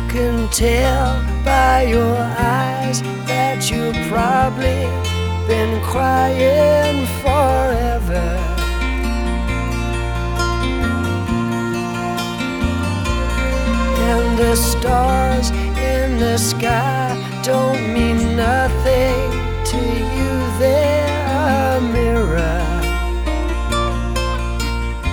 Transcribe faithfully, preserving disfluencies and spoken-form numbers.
can tell by your eyes that you've probably been crying forever. And the stars in the sky don't mean nothing to you there.